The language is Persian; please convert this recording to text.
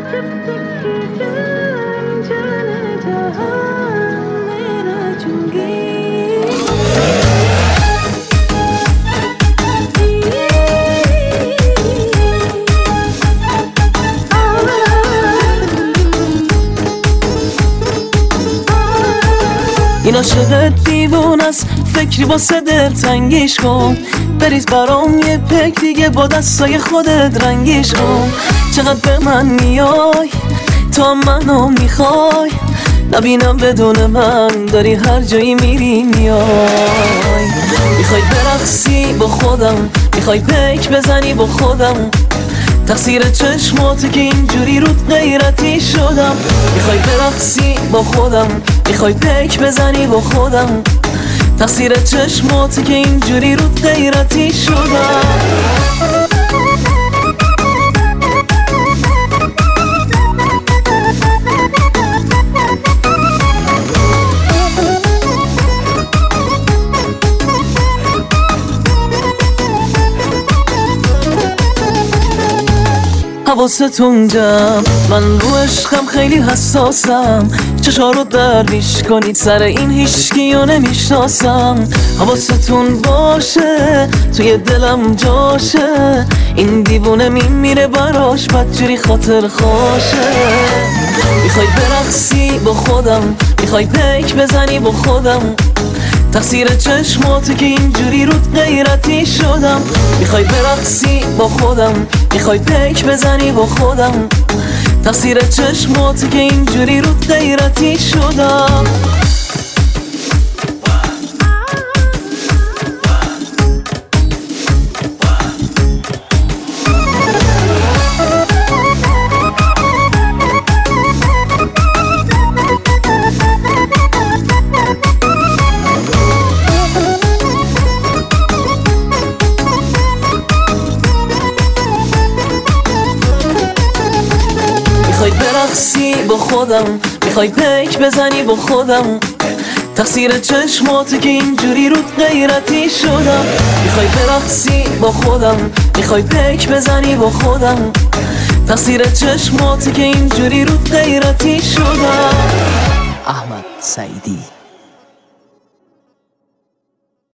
जब तक ये जान जाने जहां मेरा चुंगी این عاشق دیوون است فکری واسه دلتنگیش کن بریز برام یه پک دیگه با دستای خودت رنگیش کن چقدر به من میای تا منو میخوای نبینم بدون من داری هر جایی میری میای میخوای برقصی با خودم میخوای پک بزنی با خودم تقصیر چشماته که اینجوری رود غیرتی شدم میخوای برقصی با خودم میخوای پک بزنی با خودم تقصیر چشماته که اینجوری رود غیرتی شدم حواستون جمع من رو عشقم خیلی حساسم چشا رو درویش کنید سر این هیچکیو نمیشناسم حواستون باشه توی دلم جاشه این دیوونه میمیره براش بدجوری خاطر خوشه میخوای برقصی با خودم میخوای پک بزنی با خودم تقصیر چشماته که اینجوری رود غیرتی شدم میخوای برقصی با خودم میخوای پک بزنی با خودم تقصیر چشماته که اینجوری رود غیرتی شدم میخوای برقصی با خودم میخوای پک بزنی با خودم تقصیر چشماته که اینجوری رود غیرتی شدم میخوای برقصی با خودم میخوای پک بزنی با خودم تقصیر چشماته که اینجوری رود غیرتی شدم. احمد سعیدی.